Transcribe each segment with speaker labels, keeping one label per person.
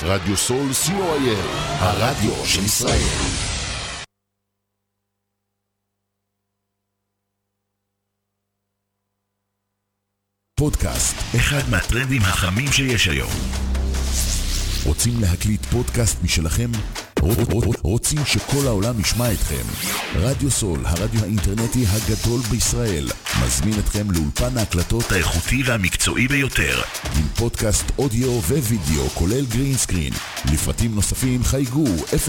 Speaker 1: רדיו סול co.il, הרדיו של ישראל. פודקאסט, אחד מהטרנדים החמים שיש היום. רוצים להקליט פודקאסט משלכם? רוצים שכל העולם ישמע אתכם? רדיו סול, הרדיו האינטרנטי הגדול בישראל, מזמין אתכם לאולפן ההקלטות האיכותי והמקצועי ביותר, עם פודקאסט אודיו ווידאו כולל גרין סקרין. לפרטים נוספים חייגו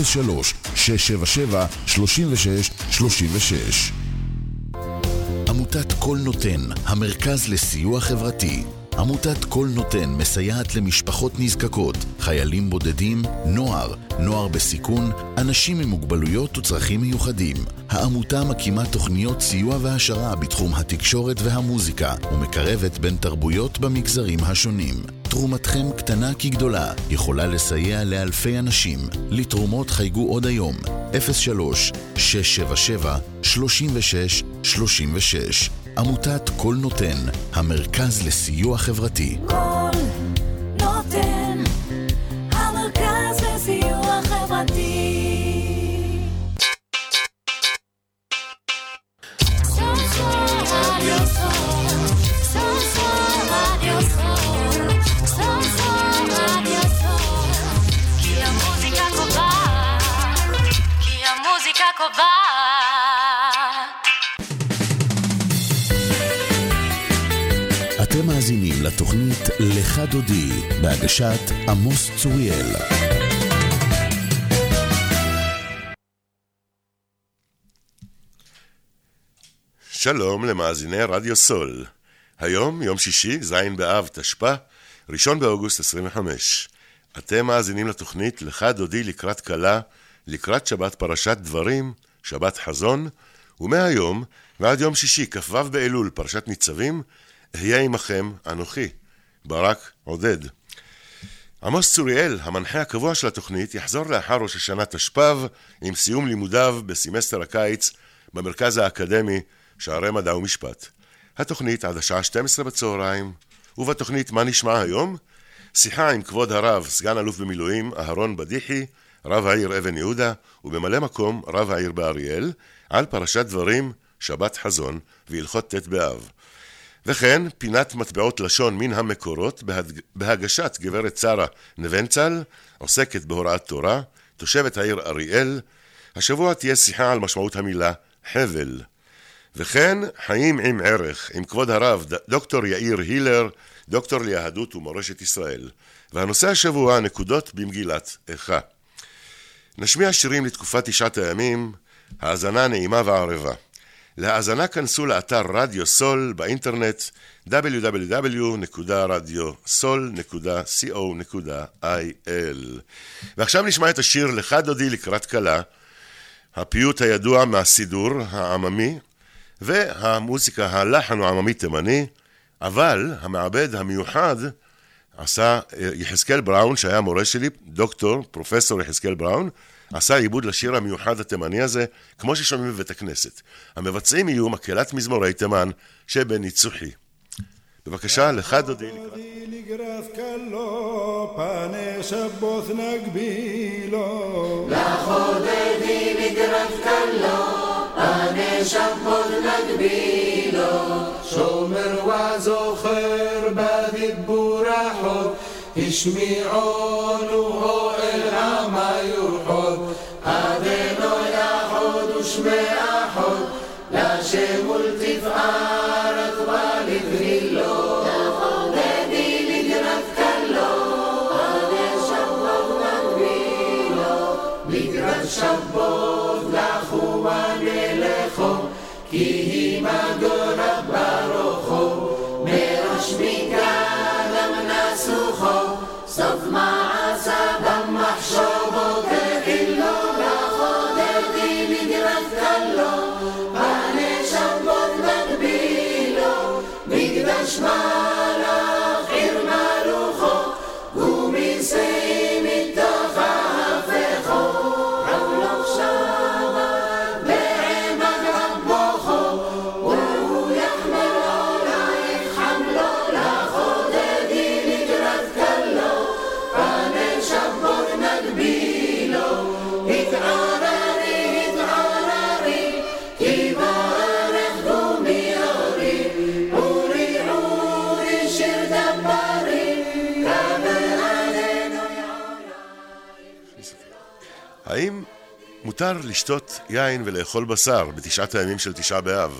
Speaker 1: 03-677-3636. עמותת כל נותן, המרכז לסיוע חברתי. עמותת כל נותן מסייעת למשפחות נזקקות, חיילים בודדים, נוער בסיכון, אנשים עם מוגבלויות וצרכים מיוחדים. העמותה מקימה תוכניות סיוע והשרה בתחום התקשורת והמוזיקה, ומקרבת בין תרבויות במגזרים השונים. תרומתכם קטנה כגדולה, יכולה לסייע לאלפי אנשים. לתרומות חייגו עוד היום, 03-677-3636. עמותת כל נותן, המרכז לסיוע חברתי.
Speaker 2: כל נותן, המרכז לסיוע חברתי. כי המוזיקה קובעת.
Speaker 1: אתם מאזינים לתוכנית לך דודי, בהגשת עמוס צוריאל.
Speaker 3: שלום למאזיני רדיו סול. היום, יום שישי, זין באב תשפ"א, 1 באוגוסט 25. אתם מאזינים לתוכנית לך דודי לקראת קלה, לקראת שבת פרשת דברים, שבת חזון, ומהיום ועד יום שישי, כ"ו באלול, פרשת ניצבים, אהיה עמכם אנוכי, ברק עודד. עמוס צוריאל, המנחה הקבוע של התוכנית, יחזור לאחר ראש השנה תשפ"ב עם סיום לימודיו בסמסטר הקיץ במרכז האקדמי שערי מדע ומשפט. התוכנית עד השעה 12 בצהריים, ובתוכנית מה נשמע היום? שיחה עם כבוד הרב, סגן אלוף במילואים, אהרון בדיחי, רב העיר אבן יהודה, ובמלא מקום רב העיר באריאל, על פרשת דברים, שבת חזון והלכות ת' באב. וכן, פינת מטבעות לשון מן המקורות בהגשת גברת שרה נבנצל, עוסקת בהוראת תורה, תושבת העיר אריאל. השבוע תהיה שיחה על משמעות המילה חבל. וכן, חיים עם ערך, עם כבוד הרב דוקטור יאיר הילר, דוקטור ליהדות ומורשת ישראל. והנושא השבוע, נקודות במגילת איכה. נשמיע שירים לתקופת 9 הימים, האזנה נעימה וערבה. להאזנה כנסו לאתר רדיו סול באינטרנט www.radiosol.co.il. ועכשיו נשמע את השיר לך דודי לקראת קלה, הפיוט הידוע מהסידור העממי, והמוזיקה הלחן העממי תימני, אבל המעבד המיוחד עשה יחזקאל בראון, שהיה מורה שלי, דוקטור, פרופסור יחזקאל בראון, עשה עיבוד לשיר המיוחד התימני הזה, כמו ששומעים בבית הכנסת. המבצעים יהיו מקהלת מזמורי תימן שבניצוחי. בבקשה, לך דודי
Speaker 4: לקראת קלו, פני שבות נגבילו.
Speaker 2: לחודדי לקראת קלו, פני שבות נגבילו.
Speaker 4: שומר וזוכר בדיבור החוד, השמיעונו אל המיוחד. אדנו יחוד ושמי אחוד, לשם ולתפארת ולבהילו. לחודדי לקראת קלו, פני שבות נגבילו. לקראת שבות לכו ונלכו, כי היא מגורה ברוכו. מראש מקדם נסוכו, סוף מעשה במחשבו תחילו. לחודדי לקראת קלו, פני שבות נגבילו. מקדש מלך עיר מלוכו, ומיסים מתוך ההפכו. עולוך שבת בעמק רבוכו, והוא יחמל עולייך חמלו. לחודדי לקראת קלו,
Speaker 3: האם מותר לשתות יין ולאכול בשר בתשעת הימים של תשעה באב?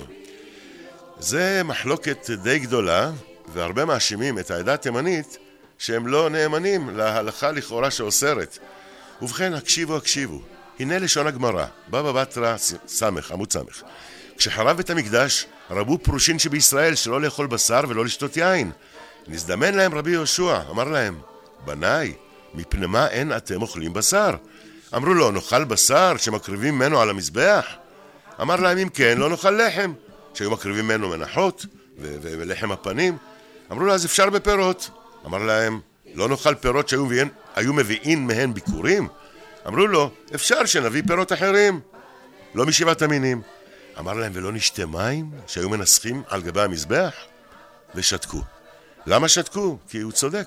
Speaker 3: זה מחלוקת די גדולה, והרבה מאשימים את העדה התימנית שהם לא נאמנים להלכה לכאורה שאוסרת. ובכן, הקשיבו. הנה לשון הגמרא, בבא בתרא סמך, עמוד סמך. כשחרב בית המקדש, רבו פרושין שבישראל שלא לאכול בשר ולא לשתות יין. נזדמן להם רבי יהושע, אמר להם, בניי, מפני מה אין אתם אוכלים בשר? אמרו לו, נאכל בשר שמקריבים ממנו על המזבח? אמר להם, אם כן, לא נאכל לחם, שהיו מקריבים ממנו מנחות ולחם הפנים. אמרו לו, אז אפשר בפירות. אמר להם, לא נאכל פירות שהיו מביאים מהן ביקורים? אמרו לו, אפשר שנביא פירות אחרים, לא משבעת המינים. אמר להם, ולא נשתה מים שהיו מנסחים על גבי המזבח? ושתקו. למה שתקו? כי הוא צודק.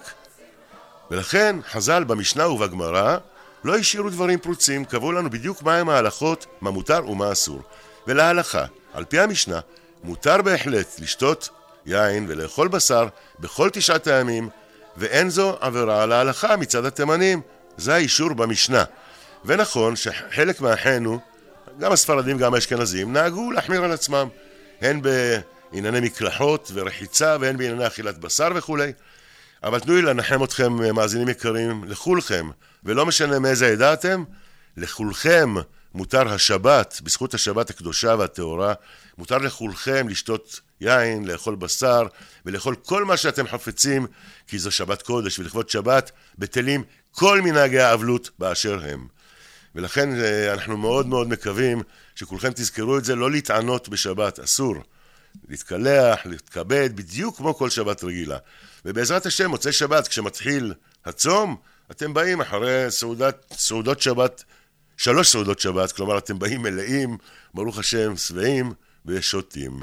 Speaker 3: ולכן חז"ל במשנה ובגמרא לא השאירו דברים פרוצים, קבעו לנו בדיוק מהם ההלכות, מה מותר ומה אסור. ולהלכה, על פי המשנה, מותר בהחלט לשתות יין ולאכול בשר בכל תשעת הימים, ואין זו עבירה על ההלכה מצד התימנים. זה האישור במשנה. ונכון שחלק מאחינו, גם הספרדים גם האשכנזים, נהגו להחמיר על עצמם, הן בענייני מקלחות ורחיצה, והן בענייני אכילת בשר וכו'. אבל תנו לי לנחם אתכם, מאזינים יקרים, לכולכם, ולא משנה מאיזה עדה אתם, לכולכם מותר השבת, בזכות השבת הקדושה והטהורה, מותר לכולכם לשתות יין, לאכול בשר, ולאכול כל מה שאתם חפצים, כי זו שבת קודש, ולכבוד שבת בטלים כל מנהגי האבלות באשר הם. ולכן אנחנו מאוד מאוד מקווים שכולכם תזכרו את זה, לא להתענות בשבת, אסור. להתקלח, להתכבד, בדיוק כמו כל שבת רגילה. ובעזרת השם, מוצאי שבת, כשמתחיל הצום, אתם באים אחרי סעודות שבת, 3 סעודות שבת, כלומר אתם באים מלאים, ברוך השם, שבעים ושותים.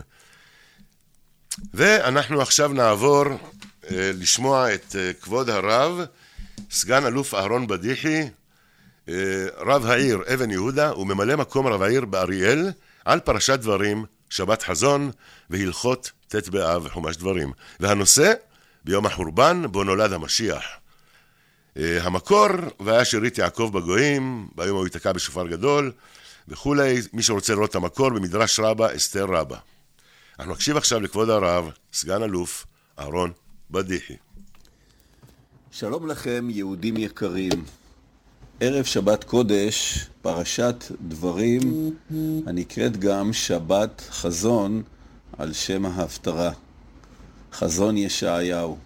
Speaker 3: ואנחנו עכשיו נעבור לשמוע את כבוד הרב, סגן אלוף אהרון בדיחי, רב העיר אבן יהודה וממלא מקום רב העיר באריאל, על פרשת דברים, שבת חזון והלכות ת' באב וחומש דברים. והנושא, ביום החורבן בו נולד המשיח. המקור, והיה שארית יעקב בגויים, ביום הוא יתקע בשופר גדול וכולי. מי שרוצה לראות את המקור במדרש רבה, אסתר רבה. אנחנו נקשיב עכשיו לכבוד הרב, סגן אלוף אהרון בדיחי.
Speaker 5: שלום לכם יהודים יקרים. ערב שבת קודש, פרשת דברים, הנקראת גם שבת חזון על שם ההפטרה, חזון ישעיהו.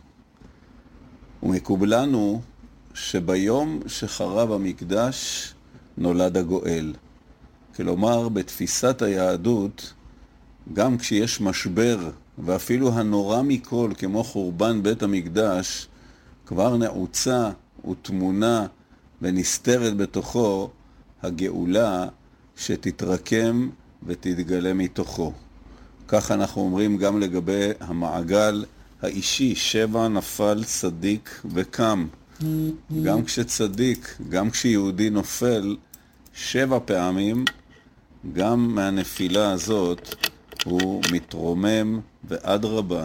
Speaker 5: ומקובלנו שביום שחרב המקדש נולד הגואל. כלומר, בתפיסת היהדות, גם כשיש משבר, ואפילו הנורא מכל כמו חורבן בית המקדש, כבר נעוצה ותמונה ונסתרת בתוכו הגאולה שתתרקם ותתגלה מתוכו. כך אנחנו אומרים גם לגבי המעגל האישי, 7 נפל צדיק וקם. גם כשצדיק, גם כשיהודי נופל 7 פעמים, גם מהנפילה הזאת הוא מתרומם, ועד רבה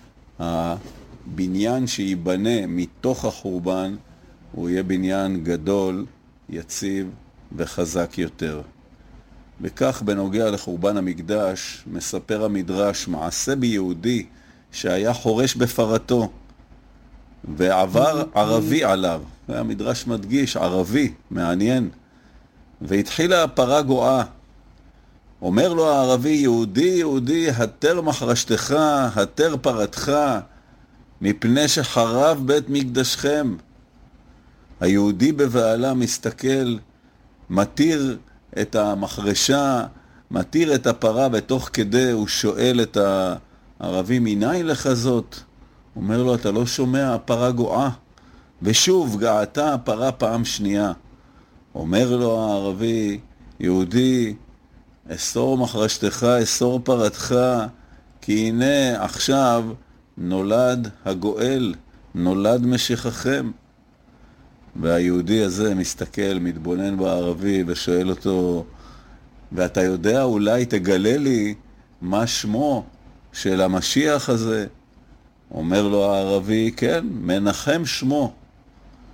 Speaker 5: הבניין שיבנה מתוך החורבן הוא יהיה בניין גדול, יציב וחזק יותר. וכך בנוגע לחורבן המקדש מספר המדרש מעשה ביהודי שהיה חורש בפרתו ועבר ערבי עליו. המדרש מדגיש ערבי, מעניין. והתחילה הפרה גואה. אומר לו הערבי, יהודי יהודי, התר מחרשתך, התר פרתך, מפני שחרב בית מקדשכם. היהודי בבעלה מסתכל, מתיר את המחרשה, מתיר את הפרה, ותוך כדי הוא שואל את הערבי, מניין לך זאת? אומר לו, אתה לא שומע, הפרה גואה. ושוב געתה הפרה פעם שנייה. אומר לו הערבי, יהודי, אסור מחרשתך, אסור פרתך, כי הנה עכשיו נולד הגואל, נולד משיחכם. והיהודי הזה מסתכל, מתבונן בערבי ושואל אותו, ואתה יודע, אולי תגלה לי מה שמו של המשיח הזה? אומר לו הערבי, כן, מנחם שמו.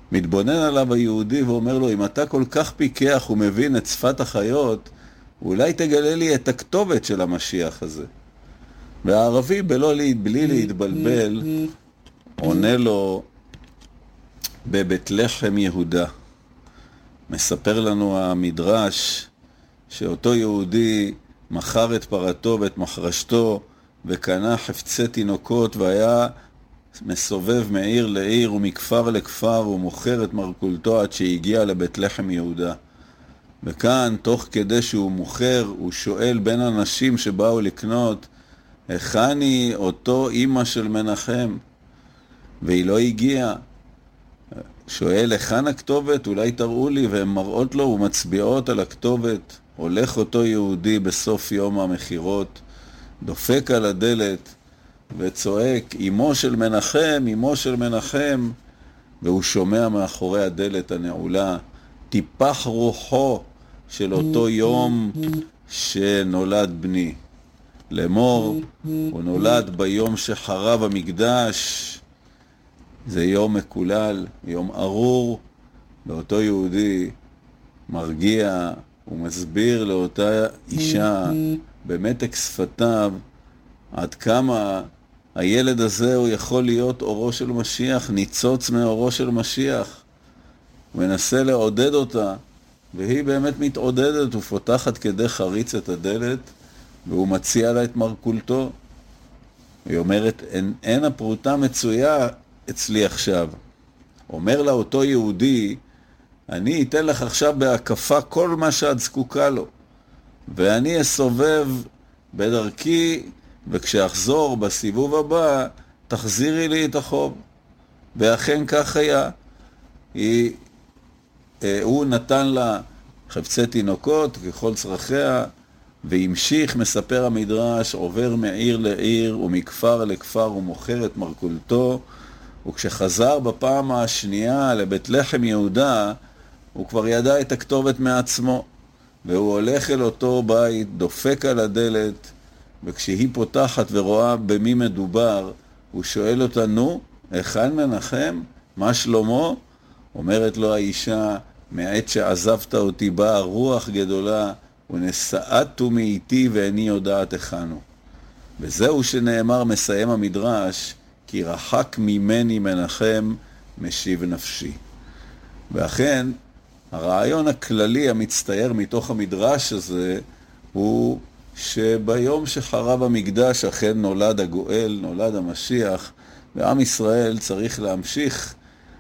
Speaker 5: מתבונן עליו היהודי ואומר לו, אם אתה כל כך פיקח ומבין את שפת החיות, אולי תגלה לי את הכתובת של המשיח הזה. והערבי בלי להתבלבל עונה לו, בבית לחם יהודה. מספר לנו המדרש שאותו יהודי מכר את פרתו ואת מחרשתו וקנה חפצי תינוקות והיה מסובב מעיר לעיר ומכפר לכפר ומוכר את מרכולתו עד שהגיע לבית לחם יהודה. וכאן תוך כדי שהוא מוכר הוא שואל בין אנשים שבאו לקנות, היכן היא אותו אמא של מנחם? והיא לא הגיעה. שואל, היכן הכתובת? אולי תראו לי, והן מראות לו ומצביעות על הכתובת. הולך אותו יהודי בסוף יום המחירות, דופק על הדלת וצועק, אמו של מנחם, אמו של מנחם, והוא שומע מאחורי הדלת הנעולה, טיפח רוחו של אותו יום שנולד בני. לאמור, הוא נולד ביום שחרב המקדש, זה יום מקולל, יום ארור, ואותו יהודי מרגיע ומסביר לאותה אישה במתק שפתיו עד כמה הילד הזה הוא יכול להיות אורו של משיח, ניצוץ מאורו של משיח. הוא מנסה לעודד אותה, והיא באמת מתעודדת ופותחת כדי חריץ את הדלת, והוא מציע לה את מרכולתו. היא אומרת, אין הפרוטה מצויה אצלי עכשיו. אומר לה אותו יהודי, אני אתן לך עכשיו בהקפה כל מה שאת זקוקה לו, ואני אסובב בדרכי, וכשאחזור בסיבוב הבא, תחזירי לי את החוב. ואכן כך היה. הוא נתן לה חפצי תינוקות ככל צרכיה, והמשיך, מספר המדרש, עובר מעיר לעיר ומכפר לכפר ומוכר את מרכולתו, וכשחזר בפעם השנייה לבית לחם יהודה, הוא כבר ידע את הכתובת מעצמו, והוא הולך אל אותו בית, דופק על הדלת, וכשהיא פותחת ורואה במי מדובר, הוא שואל אותה, נו, היכן מנחם? מה שלמה? אומרת לו האישה, מעת שעזבת אותי באה רוח גדולה, ונסעתו מאיתי ואיני יודעת היכנו. וזהו שנאמר, מסיים המדרש, כי רחק ממני מנחם משיב נפשי. ואכן, הרעיון הכללי המצטייר מתוך המדרש הזה, הוא שביום שחרב המקדש אכן נולד הגואל, נולד המשיח, ועם ישראל צריך להמשיך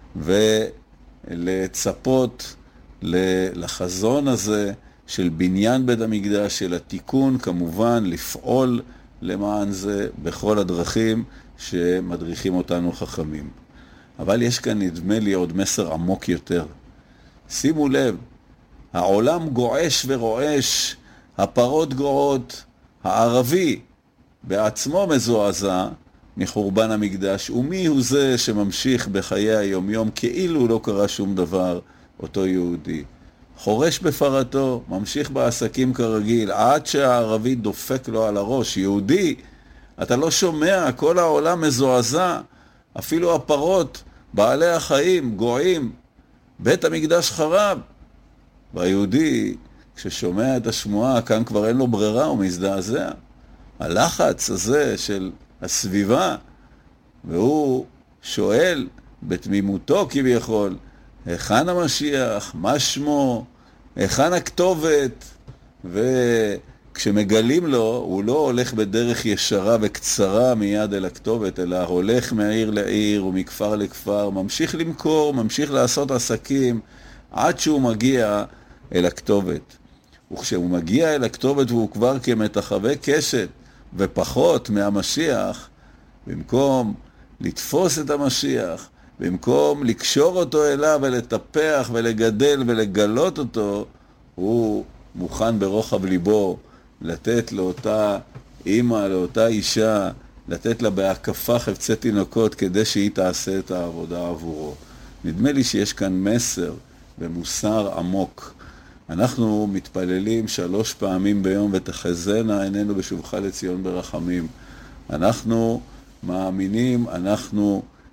Speaker 5: ולצפות לחזון הזה של בניין בית המקדש, של התיקון, כמובן לפעול למען זה בכל הדרכים שמדריכים אותנו חכמים. אבל יש כאן נדמה לי עוד מסר עמוק יותר. שימו לב, העולם גועש ורועש, הפרות גועות, הערבי בעצמו מזועזע מחורבן המקדש, ומי הוא זה שממשיך בחיי היומיום כאילו לא קרה שום דבר, אותו יהודי. חורש בפרתו, ממשיך בעסקים כרגיל, עד שהערבי דופק לו על הראש. יהודי, אתה לא שומע, כל העולם מזועזע, אפילו הפרות, בעלי החיים, גועים, בית המקדש חרב. והיהודי, כששומע את השמועה, כאן כבר אין לו ברירה, הוא מזדעזע. הלחץ הזה של הסביבה, והוא שואל בתמימותו כביכול, היכן המשיח, מה שמו, היכן הכתובת, וכשמגלים לו, הוא לא הולך בדרך ישרה וקצרה מיד אל הכתובת, אלא הולך מעיר לעיר ומכפר לכפר, ממשיך למכור, ממשיך לעשות עסקים, עד שהוא מגיע אל הכתובת. וכשהוא מגיע אל הכתובת והוא כבר כמתחווה קשת ופחות מהמשיח, במקום לתפוס את המשיח, במקום לקשור אותו אליו ולטפח ולגדל ולגלות אותו, הוא מוכן ברוחב ליבו לתת לאותה אמא, לאותה אישה, לתת לה בהקפה חפצי תינוקות כדי שהיא תעשה את העבודה עבורו. נדמה לי שיש כאן מסר ומוסר עמוק. אנחנו מתפללים 3 פעמים ביום, ותחזינה עינינו בשובך לציון ברחמים. אנחנו מאמינים, אנחנו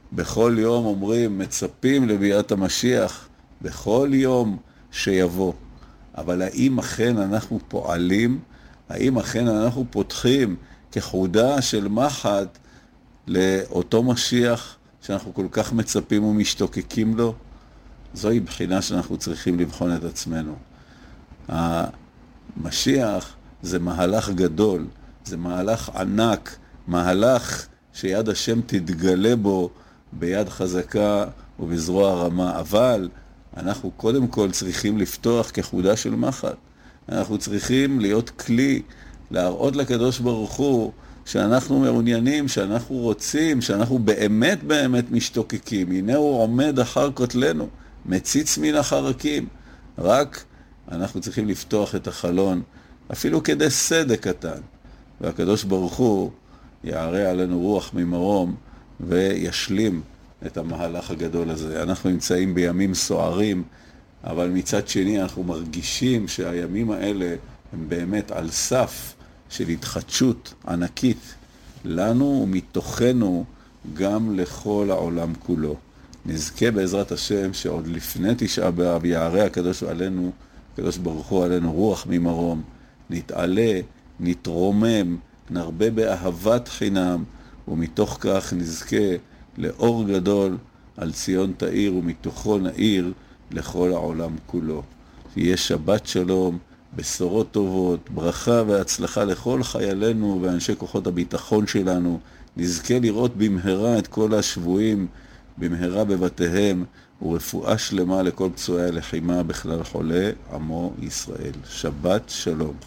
Speaker 5: בכל יום אומרים, מצפים לביאת המשיח, בכל יום שיבוא. אבל האם אכן אנחנו פועלים? האם אכן אנחנו פותחים כחודה של מחט לאותו משיח שאנחנו כל כך מצפים ומשתוקקים לו? זוהי בחינה שאנחנו צריכים לבחון את עצמנו. המשיח זה מהלך גדול, זה מהלך ענק, מהלך שיד השם תתגלה בו ביד חזקה ובזרוע רמה, אבל אנחנו קודם כל צריכים לפתוח כחודה של מחט. אנחנו צריכים להיות כלי, להראות לקדוש ברוך הוא שאנחנו מעוניינים, שאנחנו רוצים, שאנחנו באמת באמת משתוקקים. הנה הוא עומד אחר כותלנו, מציץ מן החרקים. רק אנחנו צריכים לפתוח את החלון, אפילו כדי סדק קטן. והקדוש ברוך הוא יערה עלינו רוח ממרום וישלים את המהלך הגדול הזה. אנחנו נמצאים בימים סוערים, אבל מצד שני אנחנו מרגישים שהימים האלה הם באמת על סף של התחדשות ענקית לנו ומתוכנו גם לכל העולם כולו. נזכה בעזרת השם שעוד לפני תשעה באב יערה הקדוש עלינו, הקדוש ברוך הוא עלינו רוח ממרום, נתעלה, נתרומם, נרבה באהבת חינם, ומתוך כך נזכה לאור גדול על ציון תאיר, ומתוכו נאיר לכל העולם כולו. שיהיה שבת שלום, בשורות טובות, ברכה והצלחה לכל חיילינו ואנשי כוחות הביטחון שלנו. נזכה לראות במהרה את כל השבויים במהרה בבתיהם, ורפואה שלמה לכל פצועי הלחימה בכלל חולי עמו ישראל. שבת שלום.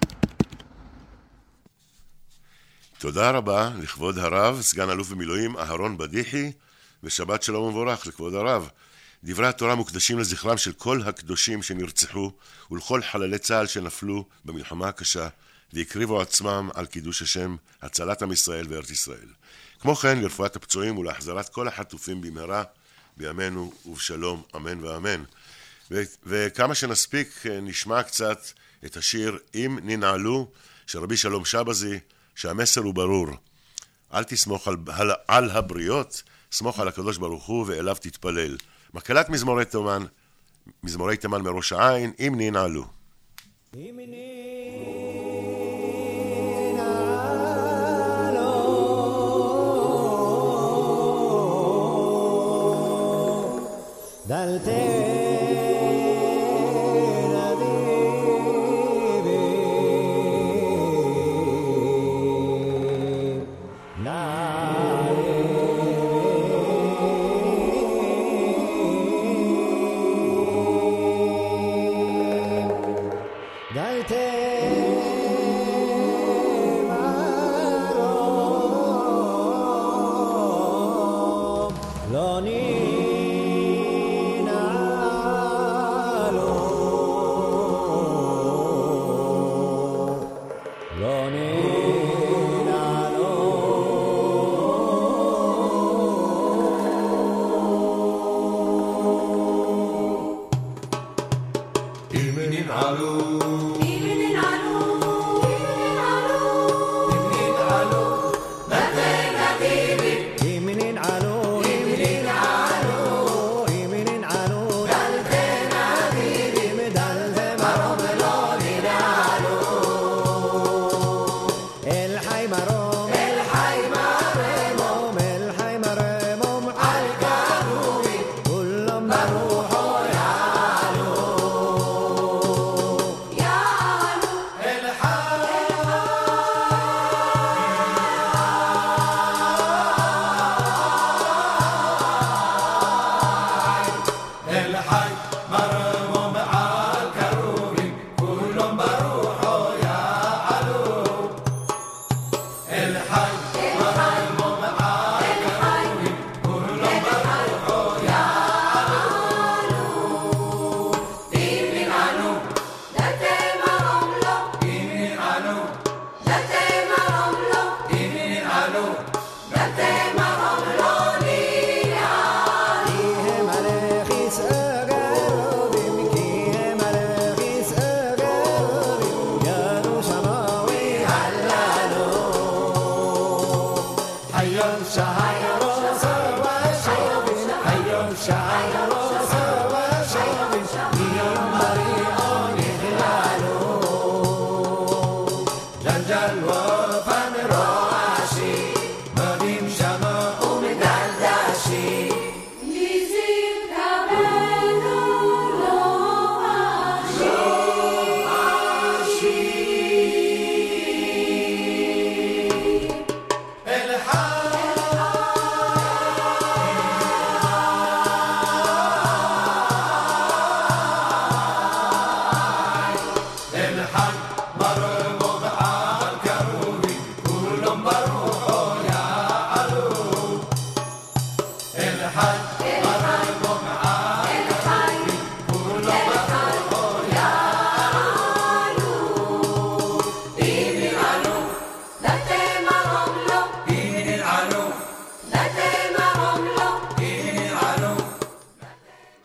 Speaker 3: תודה רבה לכבוד הרב, סגן אלוף במילואים אהרון בדיחי, ושבת שלום ומבורך לכבוד הרב. דברי התורה מוקדשים לזכרם של כל הקדושים שנרצחו ולכל חללי צה"ל שנפלו במלחמה הקשה והקריבו עצמם על קידוש השם, הצלת עם ישראל וארץ ישראל. כמו כן לרפואת הפצועים ולהחזרת כל החטופים במהרה בימינו ובשלום, אמן ואמן. וכמה שנספיק נשמע קצת את השיר אם ננעלו של רבי שלום שבזי, שהמסר הוא ברור. אל תסמוך על הבריות, סמוך על הקדוש ברוך הוא ואליו תתפלל. מקהלת מזמורי תימן מראש העין, אם ננעלו.
Speaker 6: אם ננעלו דלתי
Speaker 4: אם ננעלו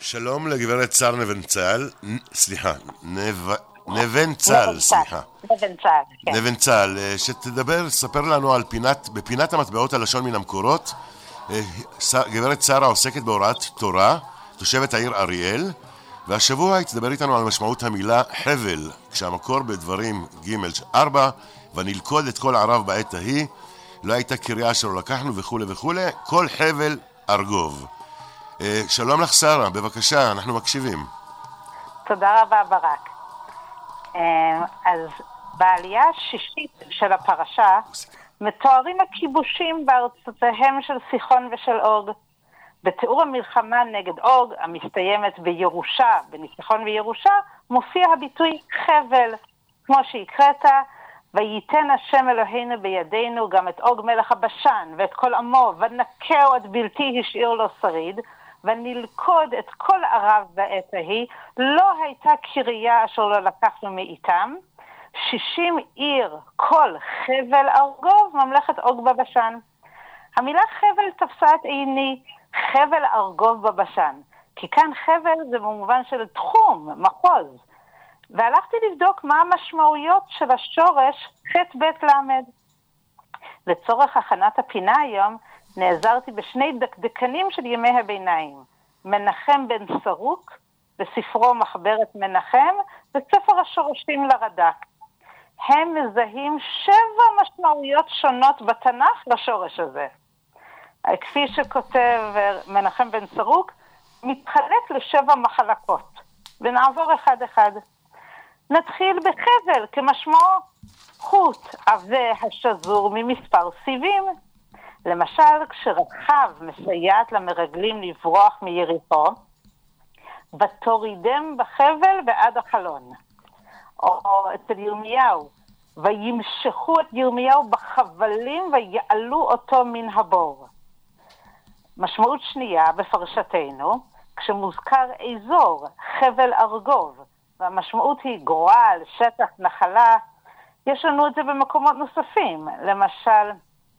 Speaker 3: שלום לגברת צר נבנצל, סליחה, נבנצל, סליחה.
Speaker 7: נבנצל, כן.
Speaker 3: נבנצל, שתדבר, ספר לנו על בפינת המטבעות הלשון מן המקורות. גברת צרה עוסקת בהוראת תורה, תושבת העיר אריאל, והשבוע היא תדבר איתנו על משמעות המילה חבל, כשהמקור בדברים ג' 4, ונלכוד את כל ערב בעת ההיא, לא הייתה קריאה שלא לקחנו וכו' וכו', כל חבל ארגוב. שלום לך שרה, בבקשה, אנחנו מקשיבים.
Speaker 7: תודה רבה ברק. אז בעלייה השישית של הפרשה מתוארים הכיבושים בארצותיהם של סיחון ושל אוג. בתיאור המלחמה נגד אוג, המסתיימת בירושה, בניצחון וירושה, מופיע הביטוי חבל, כמו שהקראת, וייתן השם אלוהינו בידינו גם את אוג מלך הבשן ואת כל עמו, ונקהו עד בלתי השאיר לו שריד, ונלכוד את כל ערב בעת ההיא, לא הייתה קריה אשר לא לקחנו מאיתם, 60 עיר כל חבל ארגוב ממלכת אוג בבשן. המילה חבל תפסה את עיני, חבל ארגוב בבשן, כי כאן חבל זה במובן של תחום, מחוז, והלכתי לבדוק מה המשמעויות של השורש ח' ב' למד. לצורך הכנת הפינה היום נעזרתי בשני דקדקנים של ימי הביניים, מנחם בן סרוק בספרו מחברת מנחם וספר השורשים לרד"ק. הם מזהים 7 משמעויות שונות בתנ"ך לשורש הזה. כפי שכותב מנחם בן סרוק, מתחלק ל7 מחלקות, ונעבור אחד אחד. נתחיל בחבל כמשמעו חוט עבה השזור ממספר סיבים. למשל, כשרחב מסייעת למרגלים לברוח מיריחו, ותורידם בחבל בעד החלון. או אצל ירמיהו, וימשכו את ירמיהו בחבלים ויעלו אותו מן הבור. משמעות שנייה בפרשתנו, כשמוזכר אזור, חבל ארגוב, והמשמעות היא גורל, שטח, נחלה, יש לנו את זה במקומות נוספים. למשל,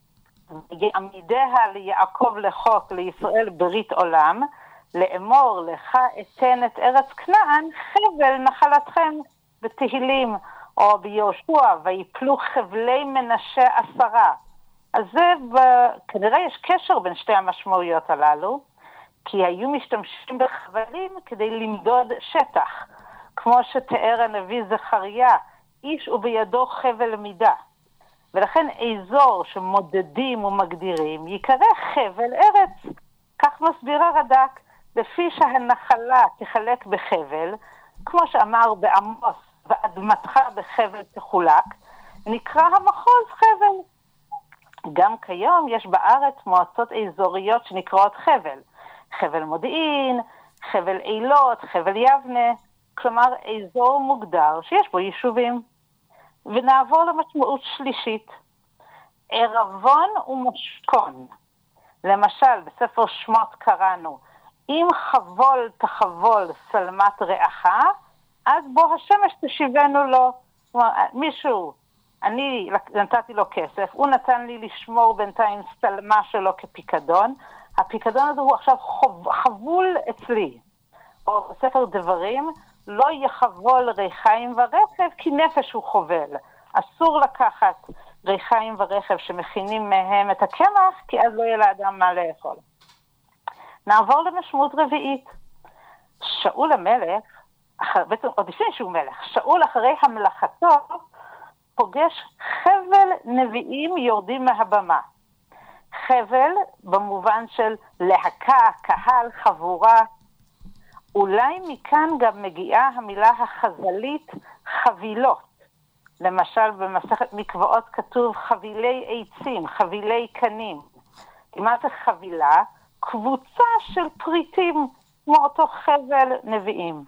Speaker 7: יעמידיה ליעקב לחוק, לישראל ברית עולם, לאמור לך אתן את ארץ כנען, חבל נחלתכם, בתהילים, או ביהושע, ויפלו חבלי מנשה 10. אז זה, כנראה יש קשר בין שתי המשמעויות הללו, כי היו משתמשים בחבלים כדי למדוד שטח, כמו שתיאר הנביא זכריה, איש ובידו חבל מידה. ולכן אזור שמודדים ומגדירים יקרא חבל ארץ. כך מסביר הרד"ק, לפי שהנחלה תחלק בחבל, כמו שאמר בעמוס, ואדמתך בחבל תחולק, נקרא המחוז חבל. גם כיום יש בארץ מועצות אזוריות שנקראות חבל. חבל מודיעין, חבל אילות, חבל יבנה, כלומר אזור מוגדר שיש בו יישובים. ונעבור למשמעות שלישית, ערבון ומשכון. למשל, בספר שמות קראנו, אם חבול תחבול שלמת רעך, אז בו השמש תשיבנו לו. כלומר, מישהו, אני נתתי לו כסף, הוא נתן לי לשמור בינתיים סלמה שלו כפיקדון, הפיקדון הזה הוא עכשיו חבול אצלי. או בספר דברים, לא יחבול ריחיים ורכב, כי נפש הוא חובל. אסור לקחת ריחיים ורכב שמכינים מהם את הקמח, כי אז לא יהיה לאדם מה לאכול. נעבור למשמעות רביעית. שאול המלך, בעצם עוד לפני שהוא מלך, שאול אחרי המלכתו פוגש חבל נביאים יורדים מהבמה. חבל במובן של להקה, קהל, חבורה. אולי מכאן גם מגיעה המילה החז"לית חבילות. למשל במסכת מקוואות כתוב חבילי עצים, חבילי קנים. מה זה חבילה? קבוצה של פריטים, כמו אותו חבל נביאים.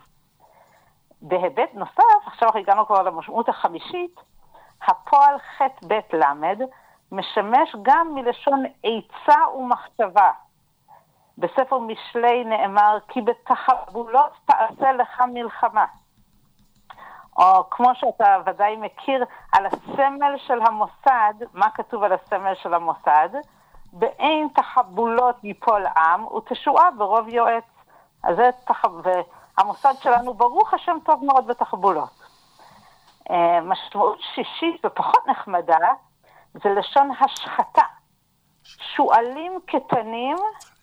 Speaker 7: בהיבט נוסף, עכשיו הגענו כבר למשמעות החמישית, הפועל ח' ב' למד משמש גם מלשון עצה ומחשבה. בספר משלי נאמר, כי בתחבולות תעשה לך מלחמה. או כמו שאתה ודאי מכיר, על הסמל של המוסד, מה כתוב על הסמל של המוסד? באין תחבולות ייפול עם, ותשועה ברוב יועץ. אז זה והמוסד שלנו ברוך השם טוב מאוד בתחבולות. משמעות שישית ופחות נחמדה, זה לשון השחתה. שואלים קטנים,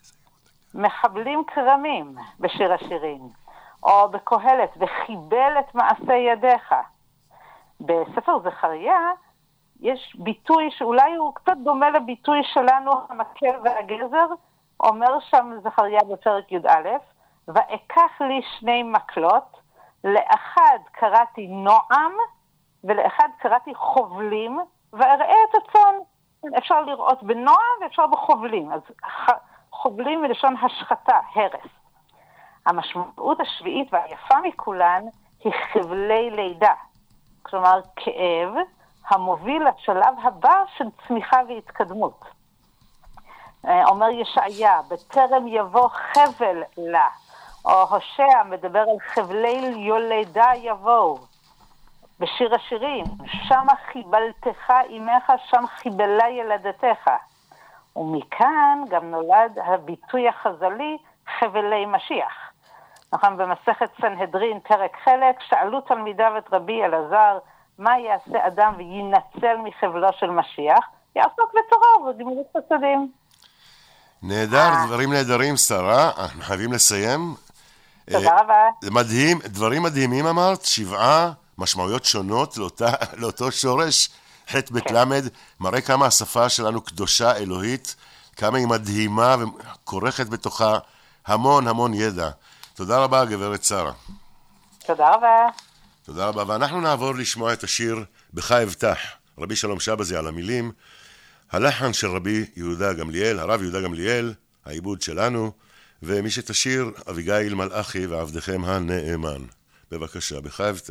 Speaker 7: מחבלים כרמים בשיר השירים. או בקהלת, וחיבל את מעשה ידיך. בספר זכריה יש ביטוי שאולי הוא קצת דומה לביטוי שלנו, המקל והגזר, אומר שם זכריה בפרק י"א, ואקח לי 2 מקלות, לאחד קראתי נועם, ולאחד קראתי חובלים, ואראה את הצאן. אפשר לראות בנועם ואפשר בחובלים. אז חובלים מלשון השחתה, הרס. המשמעות השביעית והיפה מכולן היא חבלי לידה. כלומר, כאב המוביל לשלב הבא של צמיחה והתקדמות. אומר ישעיה, בטרם יבוא חבל לה, או הושע מדבר על חבלי יולדה יבואו. בשיר השירים, שם חיבלתך אימך, שם חיבלה ילדתך. ומכאן גם נולד הביטוי החז"לי, חבלי משיח. נכון, במסכת סנהדרין, פרק חלק, שאלו תלמידיו את רבי אלעזר, מה יעשה אדם וינצל מחבלו של משיח? יעסוק בתורה ובגמילות חסדים.
Speaker 3: נהדר, דברים נהדרים, שרה. אנחנו חייבים לסיים.
Speaker 7: תודה רבה.
Speaker 3: זה מדהים, דברים מדהימים אמרת, 7 משמעויות שונות לאותו שורש, ח' בית למד, מראה כמה השפה שלנו קדושה אלוהית, כמה היא מדהימה וכורכת בתוכה המון המון ידע. תודה רבה, גברת שרה.
Speaker 7: תודה רבה.
Speaker 3: תודה רבה, ואנחנו נעבור לשמוע את השיר בך אבטח, רבי שלום שבזי על המילים, הלחן של רבי יהודה גמליאל, הרב יהודה גמליאל, העיבוד שלנו, ומי שתשיר אביגיל מלאכי ועבדכם הנאמן. בבקשה, בך אבטח.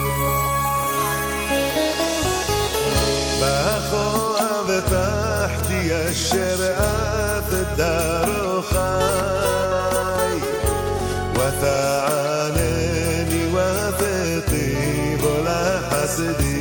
Speaker 8: ותחתי يشر في الدار خاي وثعانني وفي طيب لحسدي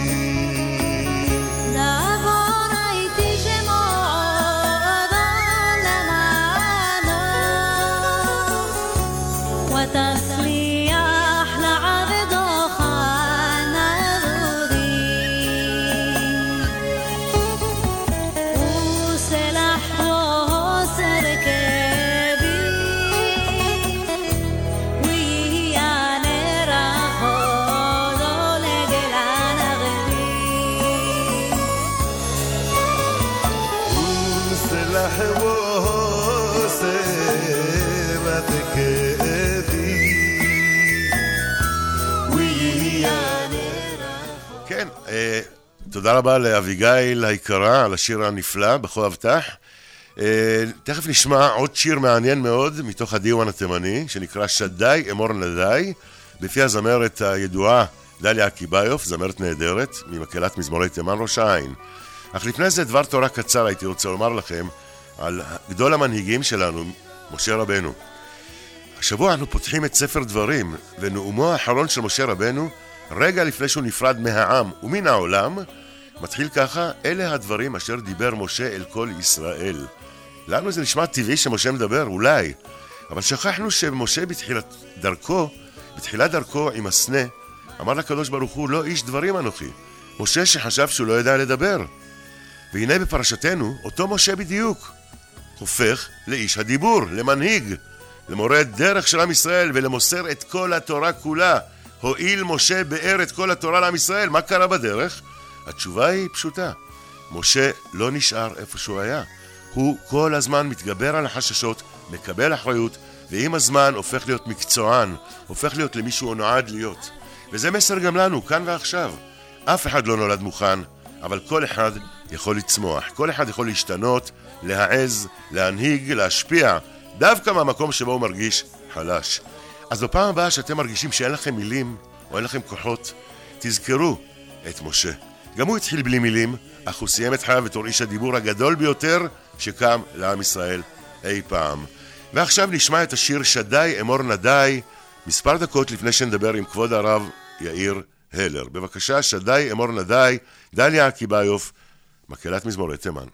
Speaker 3: כן, תודה רבה לאביגיל היקרה על השיר הנפלא, בכל הבטח. תכף נשמע עוד שיר מעניין מאוד מתוך הדיוואן התימני, שנקרא שדי אמור נדי, בפי הזמרת הידועה דליה קיבאיוף, זמרת נהדרת, ממקהלת מזמורי תימן ראש העין. אך לפני זה דבר תורה קצר הייתי רוצה לומר לכם על גדול המנהיגים שלנו, משה רבנו. השבוע אנחנו פותחים את ספר דברים, ונאומו האחרון של משה רבנו, רגע לפני שהוא נפרד מהעם ומן העולם, מתחיל ככה: אלה הדברים אשר דיבר משה אל כל ישראל. לנו זה נשמע טבעי שמשה מדבר, אולי, אבל שכחנו שמשה בתחילת דרכו עם הסנה, אמר לקדוש ברוך הוא, לא איש דברים אנוכי. משה שחשב שהוא לא ידע לדבר. והנה בפרשתנו, אותו משה בדיוק הופך לאיש הדיבור, למנהיג, למורה דרך של עם ישראל ולמוסר את כל התורה כולה. הועיל משה באר את כל התורה לעם ישראל. מה קרה בדרך? התשובה היא פשוטה. משה לא נשאר איפה שהוא היה. הוא כל הזמן מתגבר על החששות, מקבל אחריות, ועם הזמן הופך להיות מקצוען, הופך להיות למי שהוא נועד להיות. וזה מסר גם לנו, כאן ועכשיו. אף אחד לא נולד מוכן, אבל כל אחד יכול לצמוח. כל אחד יכול להשתנות, להעז, להנהיג, להשפיע, דווקא מהמקום שבו הוא מרגיש חלש. אז בפעם הבאה שאתם מרגישים שאין לכם מילים או אין לכם כוחות, תזכרו את משה. גם הוא התחיל בלי מילים, אך הוא סיים את חייו בתור איש הדיבור הגדול ביותר שקם לעם ישראל אי פעם. ועכשיו נשמע את השיר שדי אמור נדי, מספר דקות לפני שנדבר עם כבוד הרב יאיר הלר. בבקשה, שדי אמור נדי, דליה קיבאיוף, מקהלת מזמורי תימן.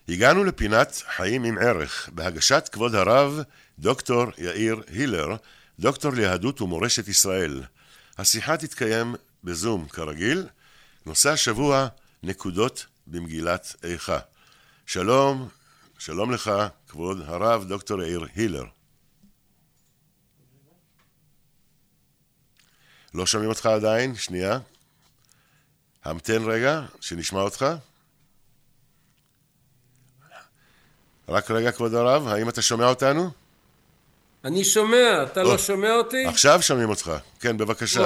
Speaker 3: הגענו לפינת חיים עם ערך, בהגשת כבוד הרב דוקטור יאיר הילר, דוקטור ליהדות ומורשת ישראל. השיחה תתקיים בזום כרגיל. נושא השבוע, נקודות במגילת איכה. שלום, שלום לך כבוד הרב דוקטור יאיר הילר. לא שומעים אותך עדיין, שנייה. המתן רגע, שנשמע אותך. רק רגע כבוד הרב, האם אתה שומע אותנו?
Speaker 9: אני שומע, אתה לא שומע אותי?
Speaker 3: עכשיו שומעים אותך, כן בבקשה.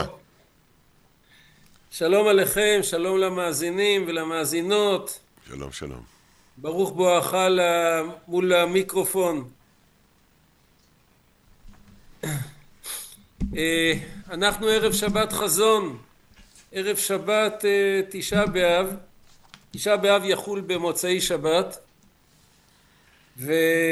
Speaker 9: שלום עליכם, שלום למאזינים ולמאזינות.
Speaker 3: שלום שלום.
Speaker 9: ברוך בואך מול המיקרופון. אנחנו ערב שבת חזון, ערב שבת תשעה באב. תשעה באב יחול במוצאי שבת, ואתה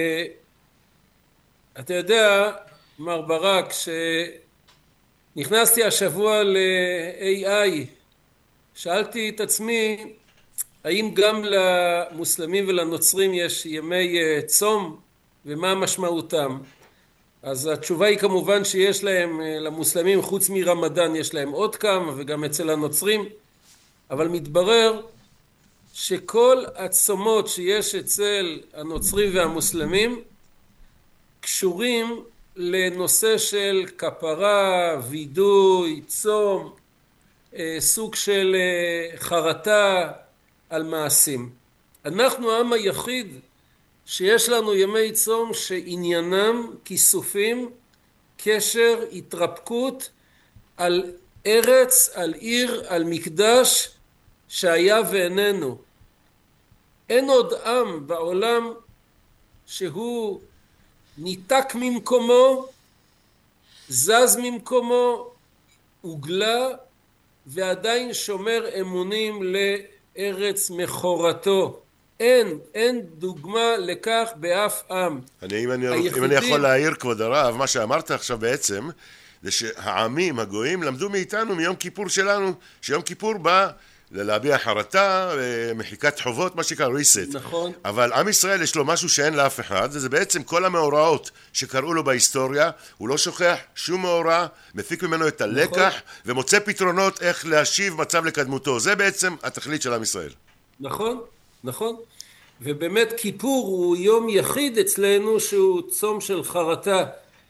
Speaker 9: יודע מר ברק, שנכנסתי השבוע ל-AI, שאלתי את עצמי האם גם למוסלמים ולנוצרים יש ימי צום ומה משמעותם. אז התשובה היא כמובן שיש להם, למוסלמים חוץ מרמדאן יש להם עוד כמה, וגם אצל הנוצרים, אבל מתברר שכל הצומות שיש אצל הנוצרים והמוסלמים קשורים לנושא של כפרה, וידוי, צום, סוג של חרטה על מעשים. אנחנו העם היחיד שיש לנו ימי צום שעניינם כיסופים, קשר, התרפקות על ארץ, על עיר, על מקדש שהיה ואיננו. אין עוד עם בעולם שהוא ניתק ממקומו, זז ממקומו, הוגלה ועדיין שומר אמונים לארץ מחורתו. אין דוגמה לכך באף עם.
Speaker 3: אם אני יכול להעיר כבוד הרב, מה שאמרת עכשיו בעצם זה שהעמים הגויים למדו מאיתנו מיום כיפור שלנו, שיום כיפור בא להביע חרטה, מחיקת חובות, מה שקרה ריסט.
Speaker 9: נכון.
Speaker 3: אבל עם ישראל יש לו משהו שאין לאף אחד, וזה בעצם כל המאורעות שקראו לו בהיסטוריה, הוא לא שוכח שום מאורע, מפיק ממנו את הלקח, נכון. ומוצא פתרונות איך להשיב מצב לקדמותו. זה בעצם התכלית של עם ישראל.
Speaker 9: נכון, נכון. ובאמת כיפור הוא יום יחיד אצלנו שהוא צום של חרטה.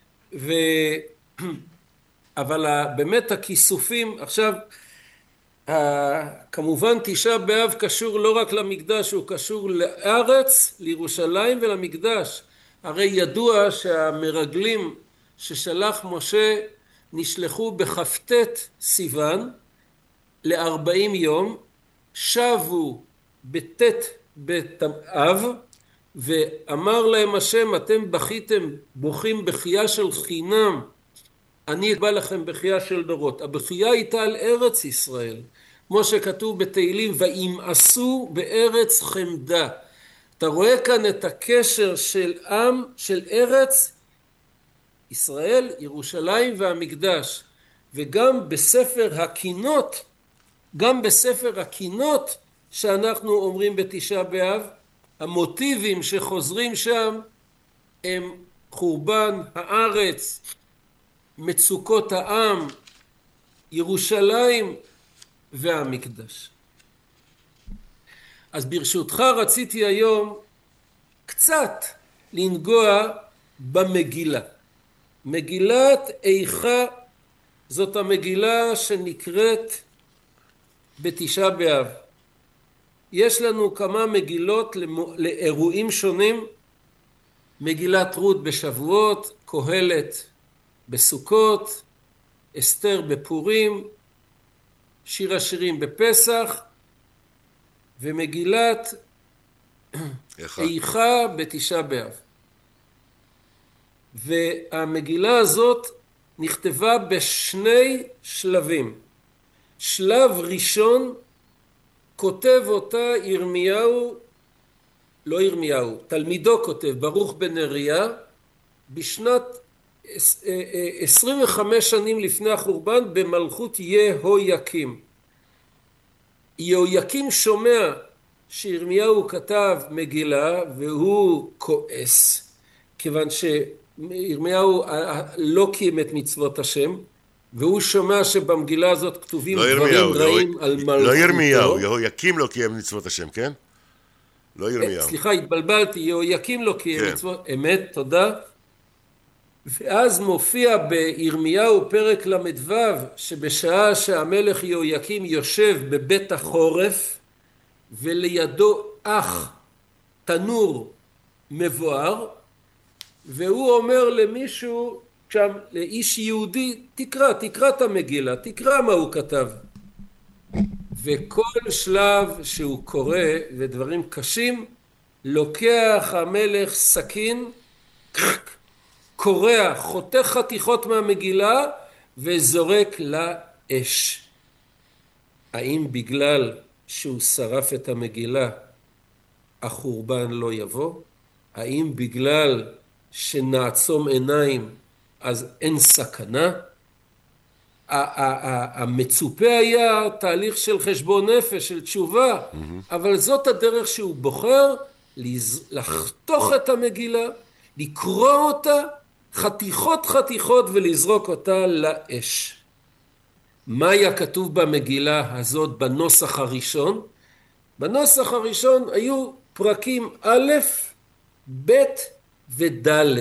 Speaker 9: אבל באמת הכיסופים, עכשיו, כמובן תשעה באב קשור לא רק למקדש, הוא קשור לארץ, לירושלים ולמקדש. הרי ידוע שהמרגלים ששלח משה נשלחו בכ"ט סיוון ל-40 יום, שבו בט' באב, ואמר להם השם, אתם בוכים בכייה של חינם, אני אקבע לכם בכייה של דורות. הבכייה הייתה על ארץ ישראל, כמו שכתוב בתהילים, וימאסו בארץ חמדה. אתה רואה כאן את הקשר של עם, של ארץ ישראל, ירושלים והמקדש. וגם בספר הקינות, שאנחנו אומרים בתשעה באב, המוטיבים שחוזרים שם הם חורבן הארץ, מצוקות העם, ירושלים והמקדש. אז ברשותך רציתי היום קצת לנגוע במגילה. מגילת איכה זאת המגילה שנקראת בתשעה באב. יש לנו כמה מגילות לאירועים שונים, מגילת רות בשבועות, קהלת בסוכות, אסתר בפורים, שיר השירים בפסח, ומגילת איכה בתשעה באב. והמגילה הזאת נכתבה בשני שלבים. שלב ראשון כותב אותה תלמידו כותב, ברוך בן נריה, בשנת 25 שנים לפני החורבן במלכות יהויקים. יהויקים שומע שירמיהו כתב מגילה והוא כועס, כיוון שירמיהו לא קיים את מצוות השם, והוא שומע שבמגילה הזאת כתובים דברים רעים על מלכותו.
Speaker 3: לא ירמיהו, יהויקים לא קיים מצוות השם, כן? לא ירמיהו.
Speaker 9: סליחה, התבלבלתי, יהויקים לא קיים מצוות, אמת, תודה. ואז מופיע בירמיהו פרק למ"ו, שבשעה שהמלך יהויקים יושב בבית החורף, ולידו תנור מבואר, והוא אומר למישהו שם, לאיש יהודי, תקרא את המגילה, תקרא מה הוא כתב. וכל שלב שהוא קורא ודברים קשים, לוקח המלך סכין, קורע, חותך חתיכות מהמגילה וזורק לאש. האם בגלל שהוא שרף את המגילה החורבן לא יבוא? האם בגלל שנעצום עיניים אז אין סכנה? המצופה היה תהליך של חשבון נפש, של תשובה, אבל זאת הדרך שהוא בוחר, לחתוך את המגילה, לקרוא אותה חתיכות ולזרוק אותה לאש. מה היה כתוב במגילה הזאת בנוסח הראשון? בנוסח הראשון היו פרקים א', ב' וד'.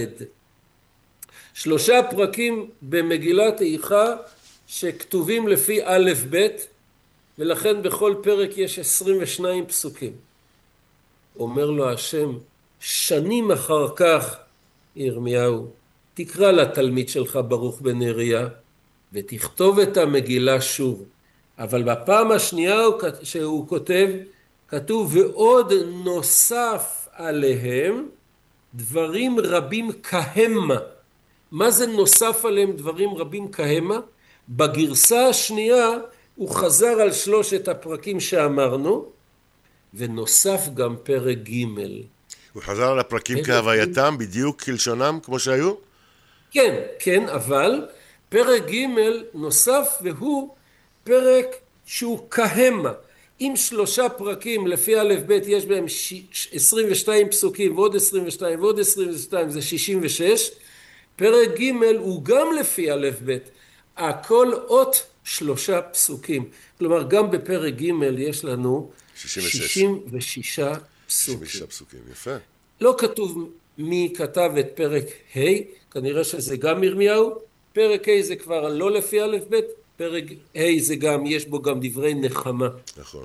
Speaker 9: 3 פרקים במגילת איכה שכתובים לפי א' ב', ולכן בכל פרק יש 22 פסוקים. אומר לו השם, שנים אחר כך, ירמיהו, תקרא לתלמיד שלך ברוך בן נריה, ותכתוב את המגילה שוב. אבל בפעם השנייה שהוא כותב, כתוב, ועוד נוסף עליהם דברים רבים כהמה. מה זה נוסף עליהם דברים רבים כהמה? בגרסה השנייה הוא חזר על 3 הפרקים שאמרנו, ונוסף גם פרק ג'.
Speaker 3: הוא חזר על הפרקים כהווייתם, בדיוק כלשונם כמו שהיו?
Speaker 9: כן, אבל פרק ג' נוסף, והוא פרק שהוא כהמה. אם 3 פרקים לפי א' ב' יש בהם 22 פסוקים ועוד 22 ועוד 22 זה 66, פרק ג' הוא גם לפי א' ב', הכל אות 3 פסוקים. כלומר גם בפרק ג' יש לנו 66 פסוקים. 66
Speaker 3: פסוקים, יפה.
Speaker 9: לא כתוב מי כתב את פרק ה', כנראה שזה גם ירמיהו. פרק ה' זה כבר לא לפי א' ב', פרק ה' זה גם, יש בו גם דברי נחמה.
Speaker 3: נכון.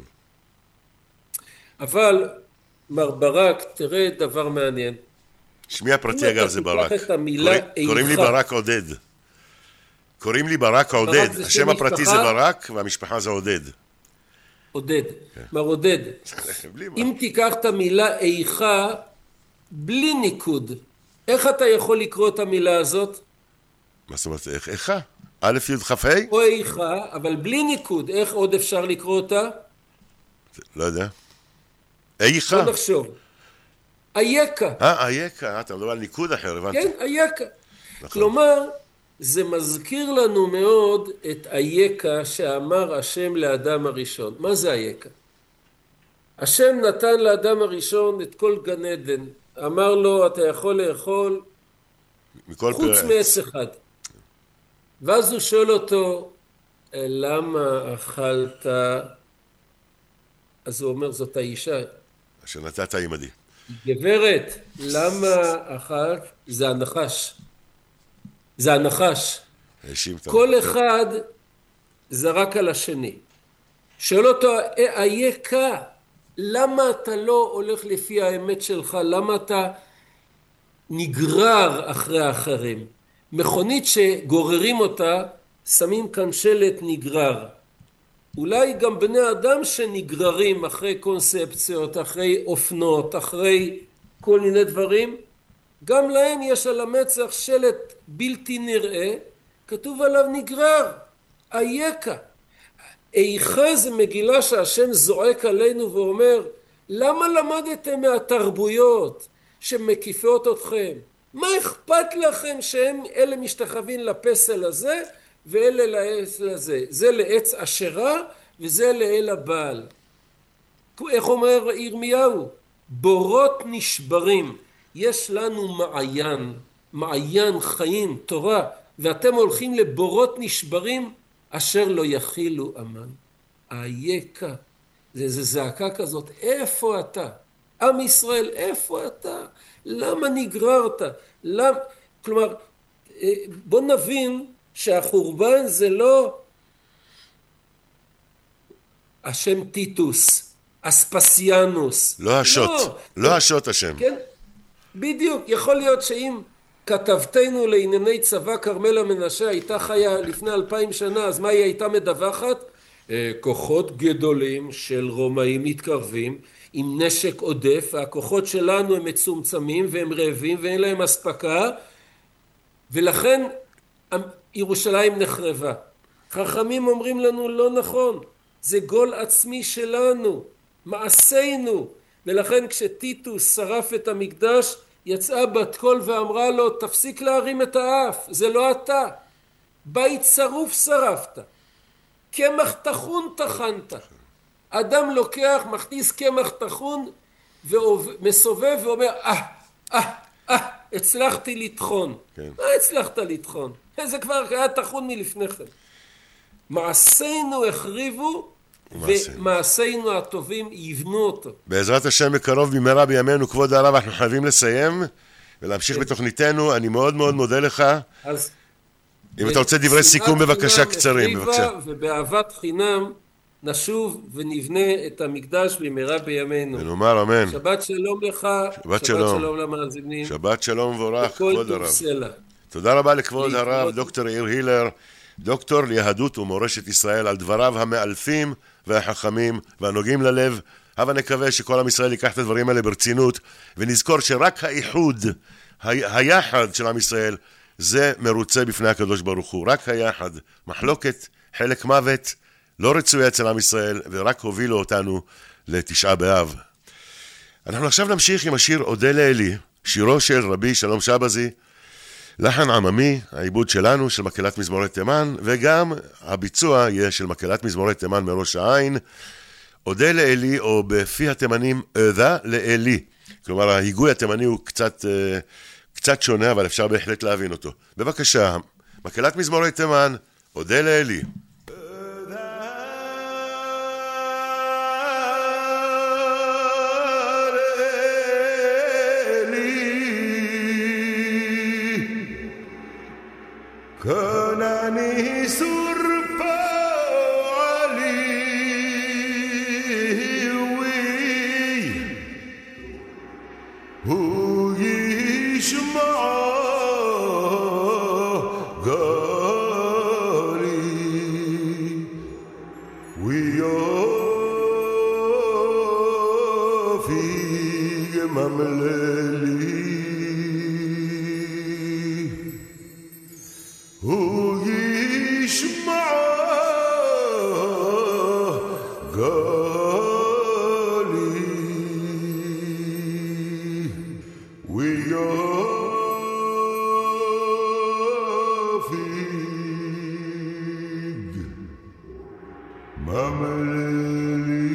Speaker 9: אבל מר ברק, תראה דבר מעניין.
Speaker 3: שמי הפרטי אגב זה ברק. קוראים לי ברק עודד. קוראים לי ברק עודד. השם הפרטי זה ברק והמשפחה זה עודד.
Speaker 9: עודד. מר עודד, אם תיקח את המילה איכה בלי ניקוד, איך אתה יכול לקרוא את המילה הזאת?
Speaker 3: מה זאת אומרת, איכה? א' י' כ' ה'?
Speaker 9: או איכה, אבל בלי ניקוד, איך עוד אפשר לקרוא אותה?
Speaker 3: לא יודע. איכה?
Speaker 9: לא נחשוב. אייקה.
Speaker 3: אייקה, אתה מדבר על ניקוד אחר, הבנתי.
Speaker 9: כן, אייקה. כלומר, זה מזכיר לנו מאוד את אייקה שאמר השם לאדם הראשון. מה זה אייקה? השם נתן לאדם הראשון את כל גן עדן. אמר לו, אתה יכול לאכול חוץ מעץ אחד. ואז הוא שואל אותו, למה אכלת? אז הוא אומר, זאת האישה.
Speaker 3: אשר נתת עימדי.
Speaker 9: גברת, למה אכלת? זה הנחש. זה הנחש. כל אחד זרק על השני. שואל אותו, אייקה, למה אתה לא הולך לפי האמת שלך? למה אתה נגרר אחרי האחרים? מכונית שגוררים אותה, שמים כאן שלט נגרר. אולי גם בני אדם שנגררים אחרי קונספציות, אחרי אופנות, אחרי כל מיני דברים, גם להם יש על המצח שלט בלתי נראה, כתוב עליו נגרר, אייקה. איכה זה מגילה שהשם זועק עלינו ואומר, למה למדתם מהתרבויות שמקיפות אתכם? מה אכפת לכם שהם אלה משתחווים לפסל הזה ואלה לעץ הזה? זה לעץ אשרה וזה לאל הבעל. איך אומר ירמיהו? בורות נשברים. יש לנו מעיין חיים, תורה, ואתם הולכים לבורות נשברים אשר לא יכילו אמן. אייכה. זה זעקה כזאת, איפה אתה? עם ישראל, איפה אתה? למה נגררת? כלומר, בוא נבין שהחורבן זה לא השם טיטוס, אספסיאנוס.
Speaker 3: לא השוט, לא השוט השם.
Speaker 9: כן, בדיוק. יכול להיות שאם כתבתנו לענייני צבא כרמלה מנשה הייתה חיה לפני 2000 שנה, אז מה היא הייתה מדווחת? כוחות גדולים של רומאים מתקרבים עם נשק עודף, והכוחות שלנו הם מצומצמים והם רעבים ואין להם אספקה, ולכן ירושלים נחרבה. חכמים אומרים לנו לא נכון, זה גול עצמי שלנו, מעשינו. ולכן כשטיטוס שרף את המקדש, יצאה בת קול ואמרה לו, תפסיק להרים את האף, זה לא אתה. בית שרוף שרפת, קמח טחון טחנת. אדם לוקח, מכניס קמח טחון ומסובב ואומר, הצלחתי לטחון. כן. מה הצלחת לטחון? זה כבר היה טחון מלפני כן. מעשינו החריבו, ומעשינו הטובים יבנו אותו.
Speaker 3: בעזרת השם בקרוב במהרה בימינו, כבוד הרב, אנחנו חייבים לסיים ולהמשיך בתוכניתנו. אני מאוד מאוד מודה לך. אם אתה רוצה דברי סיכום בבקשה קצרים, בבקשה.
Speaker 9: ובאהבת חינם נשוב ונבנה את המקדש במהרה בימינו.
Speaker 3: ונאמר אמן.
Speaker 9: שבת שלום לך, שבת שלום למאזינים.
Speaker 3: שבת שלום מבורך, כבוד הרב. תודה רבה לכבוד הרב, דוקטור יאיר הילר, דוקטור ליהדות ומורשת ישראל, על דבריו המאלפים והחכמים והנוגעים ללב. הבה נקווה שכל עם ישראל ייקח את הדברים האלה ברצינות, ונזכור שרק האיחוד, היחד של עם ישראל, זה מרוצה בפני הקדוש ברוך הוא. רק היחד. מחלוקת, חלק מוות, לא רצויה אצל עם ישראל, ורק הובילו אותנו לתשעה באב. אנחנו עכשיו נמשיך עם השיר אודה לאלי, שירו של רבי שלום שבזי, לחן עממי, העיבוד שלנו, של מקהלת מזמורי תימן, וגם הביצוע יהיה של מקהלת מזמורי תימן מראש העין. אודה לאלי, או בפי התימנים, אודה לאלי. כלומר, ההיגוי התימני הוא קצת שונה, אבל אפשר בהחלט להבין אותו. בבקשה, מקהלת מזמורי תימן, אודה לאלי.
Speaker 8: كانني سرب علي هو يشمع غالي ويا في ممللي ويشمع غالي ويافيق ممللي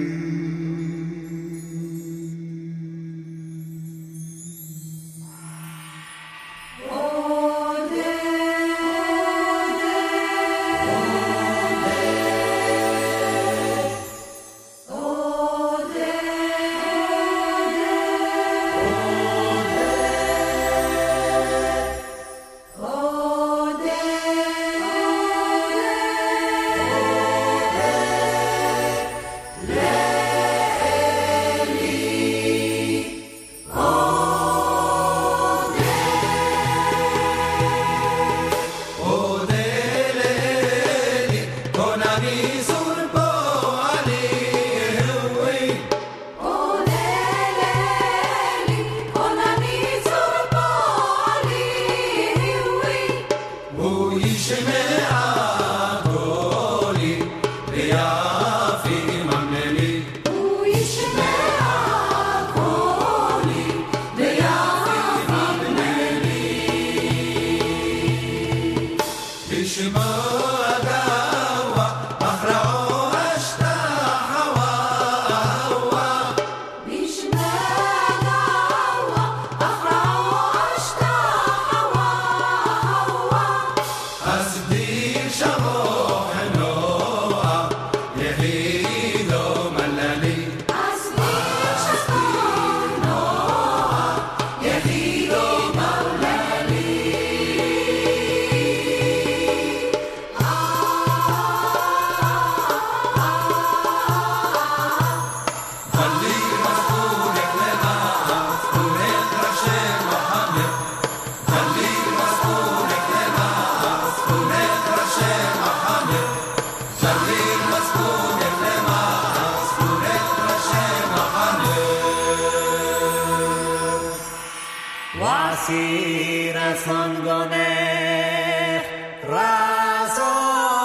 Speaker 6: ועשי רצון גונך רצון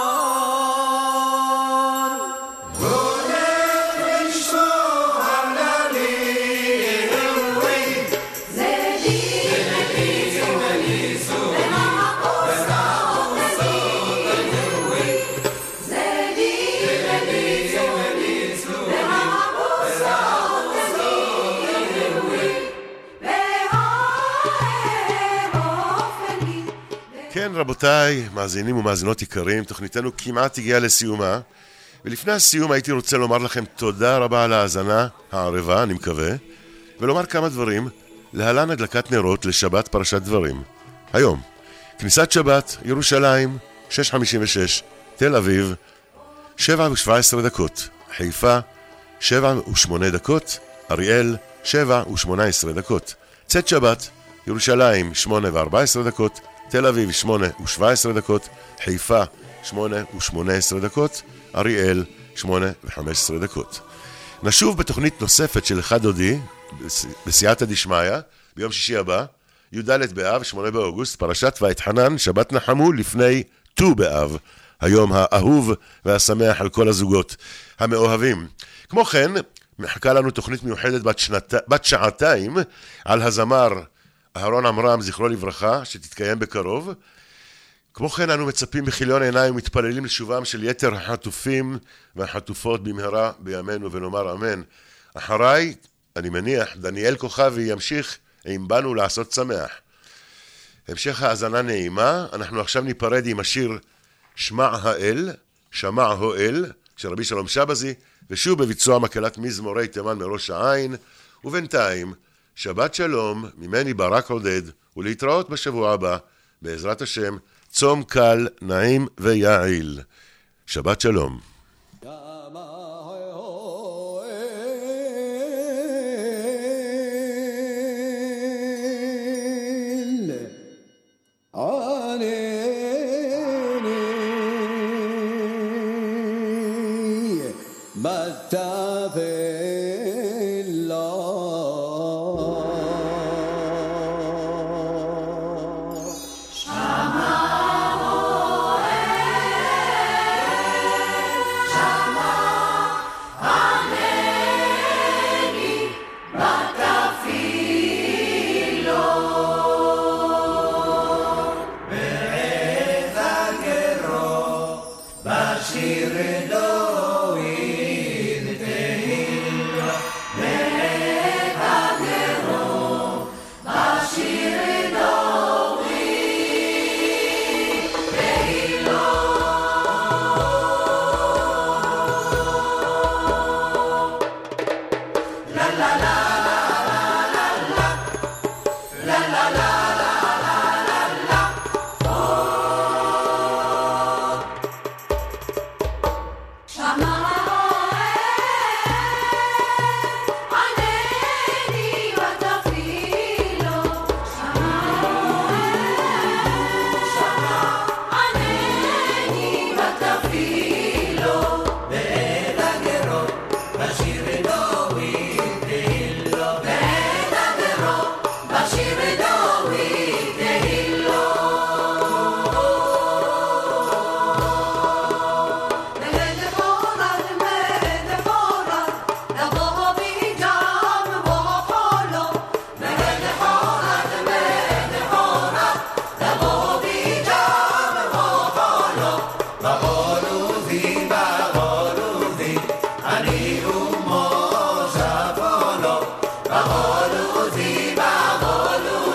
Speaker 6: גונך לשמור המללים זה די וניסו ומחפושות זה די וניסו ומחפושות
Speaker 3: כן, רבותיי, מאזינים ומאזינות יקרים, תוכניתנו כמעט הגיעה לסיומה, ולפני הסיום הייתי רוצה לומר לכם תודה רבה על ההאזנה הערבה, אני מקווה, ולומר כמה דברים, להלן הדלקת נרות לשבת פרשת דברים. היום, כניסת שבת, ירושלים, 6:56, תל אביב, 7:17 דקות, חיפה, 7:08 דקות, אריאל, 7:18 דקות, צאת שבת, ירושלים, 8:14 דקות, תל אביב 8:17 דקות, חיפה 8:18 דקות, אריאל 8:15 דקות. נשוב בתוכנית נוספת של אחד דודי, בסייעתא דשמיא, ביום שישי הבא, י"ד באב, 8 באוגוסט, פרשת ואתחנן, שבת נחמו לפני ט"ו באב, היום האהוב והשמח על כל הזוגות המאוהבים. כמו כן, מחכה לנו תוכנית מיוחדת בת שעתיים על הזמר אהרון עמרם, זכרו לברכה, שתתקיים בקרוב. כמו כן, אנו מצפים בכיליון עיניים ומתפללים לשובם של יתר החטופים והחטופות במהרה בימינו, ונאמר אמן. אחריי, אני מניח, דניאל כוכבי ימשיך עם בנו לעשות שמח. המשך האזנה נעימה. אנחנו עכשיו ניפרד עם השיר שמע האל, שמע הואל, של רבי שלום שבזי, ושוב בביצוע מקהלת מזמורי תימן מראש העין. ובינתיים, שבת שלום, ממני ברק עודד, ולהתראות בשבוע הבא, בעזרת השם, צום קל, נעים ויעיל. שבת שלום.
Speaker 6: Baholuzi, baholuzi,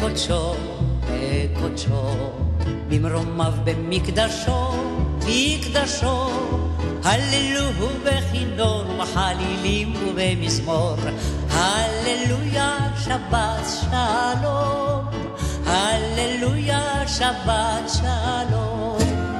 Speaker 10: בקודשו, בקודשו, במרומיו במקדשו, מקדשו, הללוהו בכינור ובחלילים ובמזמור, הללויה שבת שלום, הללויה שבת שלום.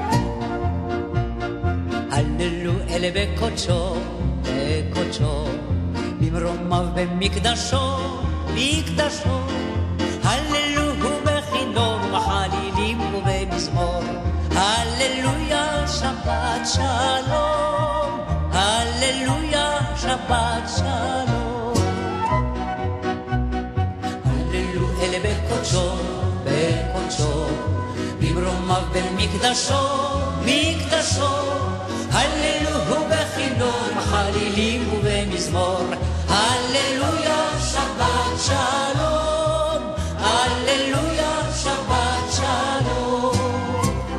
Speaker 10: הללו אלה בקודשו, בקודשו, במרומיו במקדשו, מקדשו, הללוהו בכינור ובחלילים ובמזמור, הללויה שבת שלום, הללויה שבת שלום. הללו אלה בקודשו, בקודשו, במרומיו במקדשו, מקדשו, הללוהו בכינור בחלילים ובמזמור, הללויה שבת שלום, הללויה שבת שלום.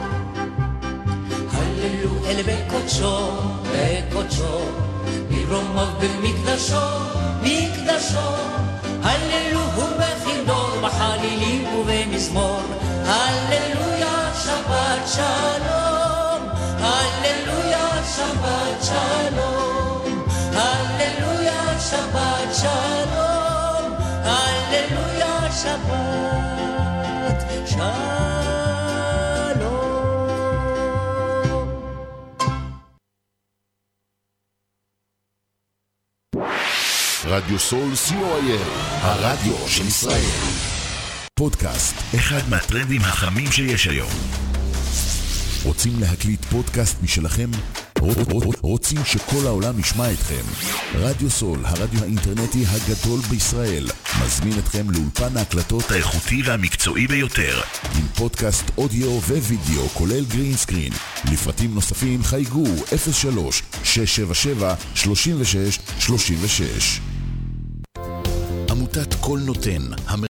Speaker 10: הללו אל בקודשו, בקודשו, במרומיו במקדשו, מקדשו, הללוהו בכינור בחלילים ובמזמור, הללויה שבת שלום, הללויה שבת שלום, הללויה שבת שלום, הללויה שבת שלום.
Speaker 1: רדיו סול co.il, הרדיו של ישראל. פודקאסט, אחד מהטרנדים החמים שיש היום. רוצים להקליט פודקאסט משלכם? רוצים שכל העולם ישמע אתכם? רדיו סול, הרדיו האינטרנטי הגדול בישראל, מזמין אתכם לאולפן ההקלטות האיכותי והמקצועי ביותר, עם פודקאסט אודיו ווידאו כולל גרין סקרין. לפרטים נוספים חייגו 03-677-3636. עמותת כל נותן,